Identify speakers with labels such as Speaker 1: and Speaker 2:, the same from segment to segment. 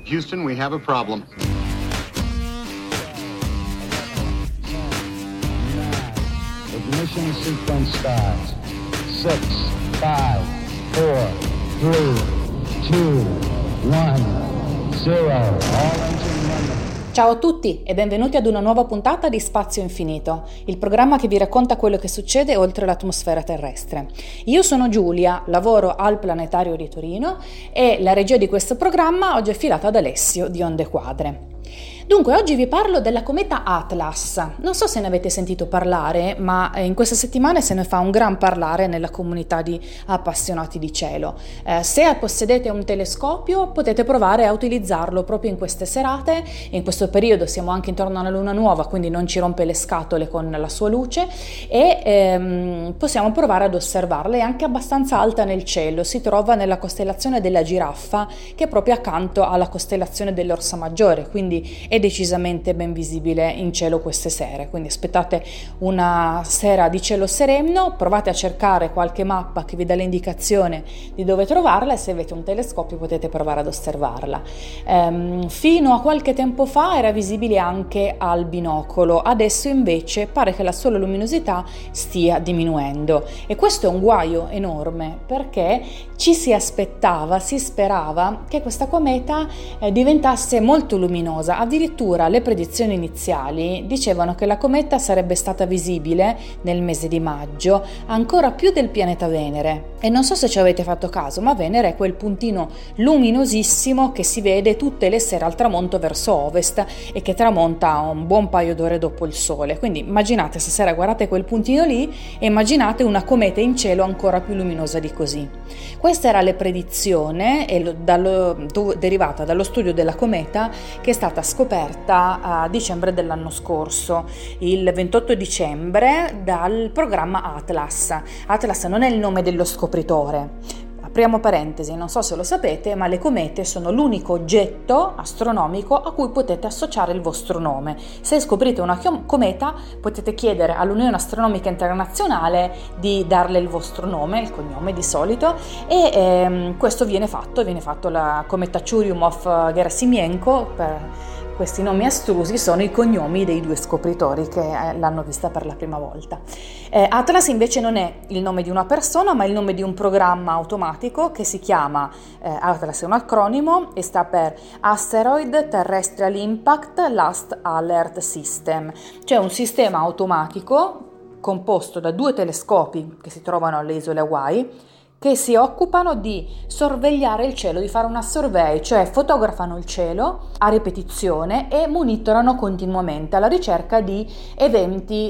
Speaker 1: Houston, we have a problem.
Speaker 2: Ignition sequence starts. 6, 5, 4, 3, 2, 1, 0. All engine running.
Speaker 3: Ciao a tutti e benvenuti ad una nuova puntata di Spazio Infinito, il programma che vi racconta quello che succede oltre l'atmosfera terrestre. Io sono Giulia, lavoro al Planetario di Torino e la regia di questo programma oggi è affidata ad Alessio di Onde Quadre. Dunque, oggi vi parlo della cometa Atlas. Non so se ne avete sentito parlare, ma in queste settimane se ne fa un gran parlare nella comunità di appassionati di cielo. Se possedete un telescopio, potete provare a utilizzarlo proprio in queste serate. In questo periodo siamo anche intorno alla luna nuova, quindi non ci rompe le scatole con la sua luce e possiamo provare ad osservarla. È anche abbastanza alta nel cielo, si trova nella costellazione della Giraffa, che è proprio accanto alla costellazione dell'Orsa Maggiore, quindi è decisamente ben visibile in cielo queste sere. Quindi aspettate una sera di cielo sereno, provate a cercare qualche mappa che vi dà l'indicazione di dove trovarla e se avete un telescopio potete provare ad osservarla. Fino a qualche tempo fa era visibile anche al binocolo, adesso invece pare che la sua luminosità stia diminuendo e questo è un guaio enorme perché ci si aspettava, si sperava che questa cometa diventasse molto luminosa. Addirittura le predizioni iniziali dicevano che la cometa sarebbe stata visibile nel mese di maggio ancora più del pianeta Venere e non so se ci avete fatto caso, ma Venere è quel puntino luminosissimo che si vede tutte le sere al tramonto verso ovest e che tramonta un buon paio d'ore dopo il sole. Quindi immaginate, stasera guardate quel puntino lì e immaginate una cometa in cielo ancora più luminosa di così. Questa era la predizione derivata dallo studio della cometa che è stata scoperta a dicembre dell'anno scorso, il 28 dicembre, dal programma Atlas. Atlas non è il nome dello scopritore. Apriamo parentesi, non so se lo sapete, ma le comete sono l'unico oggetto astronomico a cui potete associare il vostro nome. Se scoprite una cometa, potete chiedere all'Unione Astronomica Internazionale di darle il vostro nome, il cognome di solito, e questo viene fatto la cometa Churyumov-Gerasimenko. Per questi nomi astrusi sono i cognomi dei due scopritori che l'hanno vista per la prima volta. Atlas invece non è il nome di una persona, ma il nome di un programma automatico che si chiama Atlas, è un acronimo e sta per Asteroid Terrestrial Impact Last Alert System, cioè un sistema automatico composto da due telescopi che si trovano alle isole Hawaii, che si occupano di sorvegliare il cielo, di fare una survey, cioè fotografano il cielo a ripetizione e monitorano continuamente alla ricerca di eventi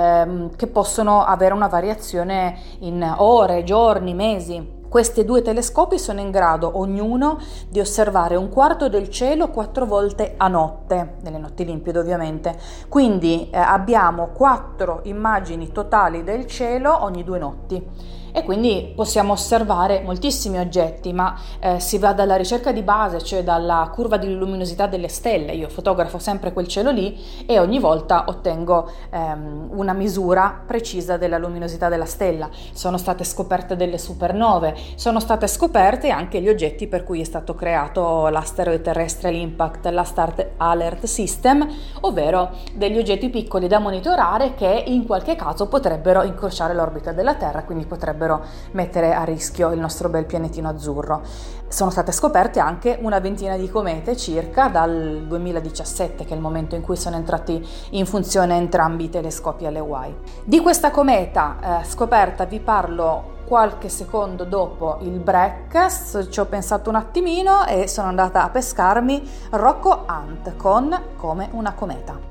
Speaker 3: che possono avere una variazione in ore, giorni, mesi. Questi due telescopi sono in grado ognuno di osservare un quarto del cielo 4 volte a notte, nelle notti limpide ovviamente, quindi abbiamo 4 immagini totali del cielo ogni 2 notti. E quindi possiamo osservare moltissimi oggetti, ma si va dalla ricerca di base, cioè dalla curva di luminosità delle stelle. Io fotografo sempre quel cielo lì e ogni volta ottengo una misura precisa della luminosità della stella. Sono state scoperte delle supernove, sono state scoperte anche gli oggetti per cui è stato creato l'Asteroid Terrestrial Impact Last Alert System, ovvero degli oggetti piccoli da monitorare che in qualche caso potrebbero incrociare l'orbita della Terra, quindi potrebbero mettere a rischio il nostro bel pianetino azzurro. Sono state scoperte anche una ventina di comete circa dal 2017, che è il momento in cui sono entrati in funzione entrambi i telescopi alle Hawaii. Di questa cometa scoperta vi parlo qualche secondo dopo il break. Ci ho pensato un attimino e sono andata a pescarmi Rocco Hunt con Come una cometa.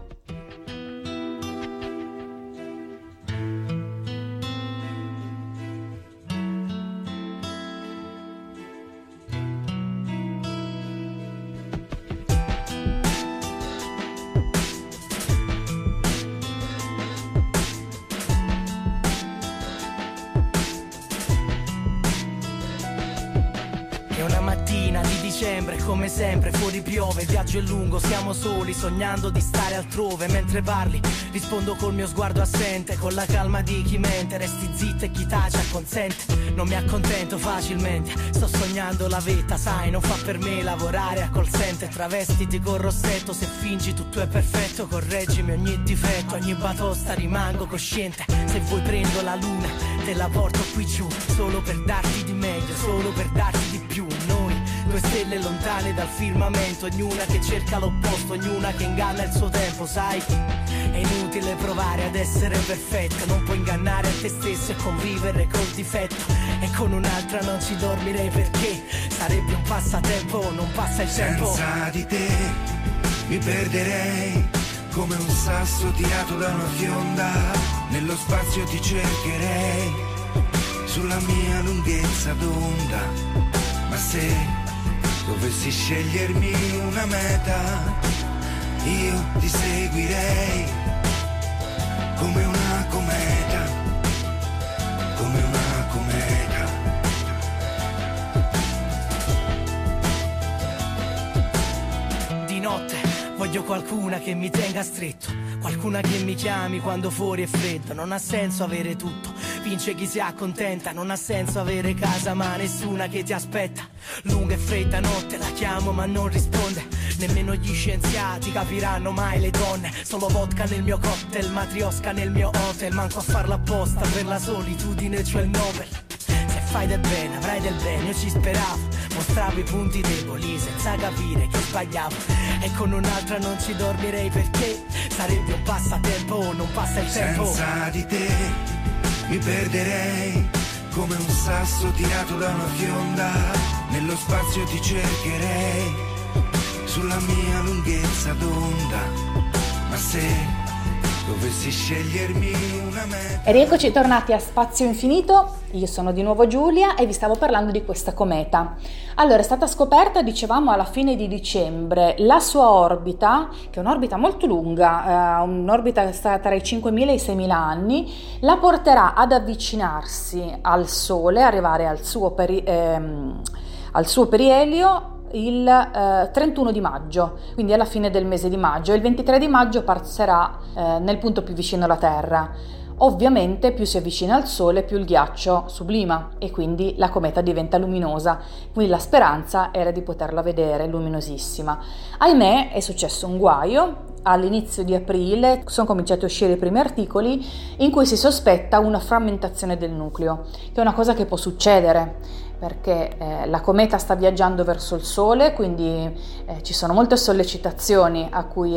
Speaker 4: È una mattina di
Speaker 1: dicembre, come sempre, fuori piove, il viaggio è lungo, siamo soli, sognando di stare altrove. Mentre parli, rispondo col mio sguardo assente, con la calma di chi mente. Resti zitta e chi tace acconsente, non mi accontento facilmente. Sto sognando la vita, sai, non fa per me lavorare a call center. Travestiti col rossetto, se fingi tutto è perfetto. Correggimi ogni difetto, ogni batosta rimango cosciente. Se vuoi prendo la luna, te la porto qui giù, solo per darti di meglio, solo per darti di più. Noi, due stelle lontane dal firmamento, ognuna che cerca l'opposto, ognuna che inganna il suo tempo. Sai, è inutile provare ad essere perfetto, non puoi ingannare a te stesso e convivere col difetto. E con un'altra non ci dormirei perché sarebbe un passatempo, non passa il tempo.
Speaker 4: Senza di te mi perderei, come un sasso tirato da una fionda. Nello spazio ti cercherei, sulla mia lunghezza d'onda. Ma se dovessi scegliermi una meta, io ti seguirei come una cometa, come una cometa.
Speaker 1: Di notte voglio qualcuna che mi tenga stretto, qualcuna che mi chiami quando fuori è freddo. Non ha senso avere tutto, vince chi si accontenta. Non ha senso avere casa ma nessuna che ti aspetta. Lunga e fredda notte, la chiamo ma non risponde. Nemmeno gli scienziati capiranno mai le donne. Solo vodka nel mio cocktail, matriosca nel mio hotel. Manco a farla apposta, per la solitudine c'ho il Nobel. Se fai del bene avrai del bene, io ci speravo. Mostravo i punti deboli senza capire che sbagliavo. E con un'altra non ci dormirei perché sarebbe un passatempo, non passa il tempo.
Speaker 4: Senza di te mi perderei, come un sasso tirato da una fionda. Nello spazio ti cercherei, sulla mia lunghezza d'onda. Ma se dovessi scegliermi una meta.
Speaker 3: E rieccoci tornati a Spazio Infinito, io sono di nuovo Giulia e vi stavo parlando di questa cometa. Allora, è stata scoperta, dicevamo, alla fine di dicembre. La sua orbita, che è un'orbita molto lunga, un'orbita che sta tra i 5.000 e i 6.000 anni, la porterà ad avvicinarsi al Sole, arrivare al suo perielio il 31 di maggio, quindi alla fine del mese di maggio. Il 23 di maggio passerà nel punto più vicino alla Terra. Ovviamente più si avvicina al Sole più il ghiaccio sublima e quindi la cometa diventa luminosa, quindi la speranza era di poterla vedere luminosissima. Ahimè è successo un guaio. All'inizio di aprile sono cominciati a uscire i primi articoli in cui si sospetta una frammentazione del nucleo, che è una cosa che può succedere perché la cometa sta viaggiando verso il Sole, quindi ci sono molte sollecitazioni a cui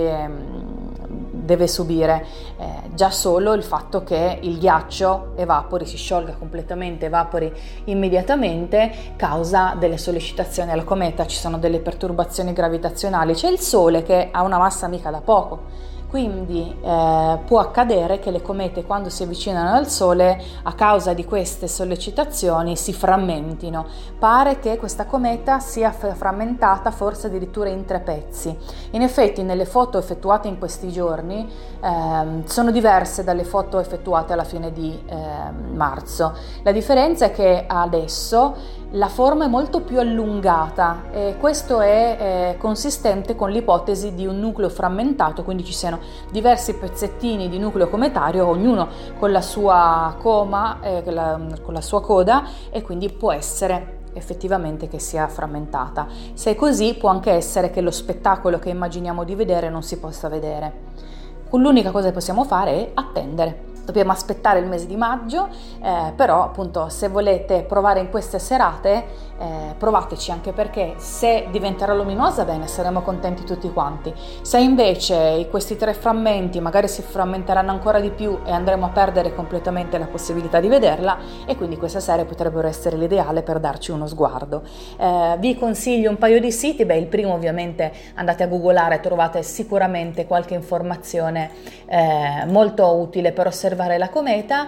Speaker 3: deve subire. Già solo il fatto che il ghiaccio evapori, si sciolga completamente, evapori immediatamente, causa delle sollecitazioni alla cometa. Ci sono delle perturbazioni gravitazionali, c'è il Sole che ha una massa mica da poco. Quindi può accadere che le comete, quando si avvicinano al Sole, a causa di queste sollecitazioni si frammentino. Pare che questa cometa sia frammentata forse addirittura in 3 pezzi. In effetti nelle foto effettuate in questi giorni sono diverse dalle foto effettuate alla fine di marzo. La differenza è che adesso la forma è molto più allungata e questo è consistente con l'ipotesi di un nucleo frammentato, quindi ci siano diversi pezzettini di nucleo cometario, ognuno con la sua coma, con la sua coda, e quindi può essere effettivamente che sia frammentata. Se è così, può anche essere che lo spettacolo che immaginiamo di vedere non si possa vedere. L'unica cosa che possiamo fare è attendere. Dobbiamo aspettare il mese di maggio, però appunto se volete provare in queste serate provateci, anche perché se diventerà luminosa, bene, saremo contenti tutti quanti. Se invece questi 3 frammenti magari si frammenteranno ancora di più e andremo a perdere completamente la possibilità di vederla, e quindi queste serie potrebbero essere l'ideale per darci uno sguardo. Vi consiglio un paio di siti. Il primo, ovviamente, andate a googolare, trovate sicuramente qualche informazione molto utile per osservare la cometa,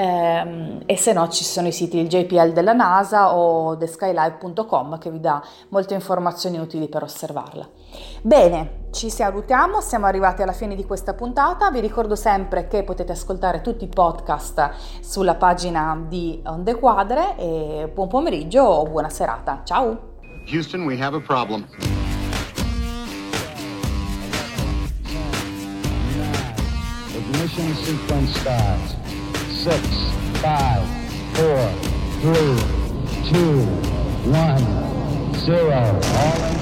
Speaker 3: e se no ci sono i siti il JPL della NASA o theskylive.com che vi dà molte informazioni utili per osservarla. Bene, ci salutiamo, siamo arrivati alla fine di questa puntata. Vi ricordo sempre che potete ascoltare tutti i podcast sulla pagina di Onde Quadre, e buon pomeriggio o buona serata. Ciao!
Speaker 5: Houston, we have a problem.
Speaker 2: Ignition sequence starts. 6, 5, 4, 3, 2, 1, 0. All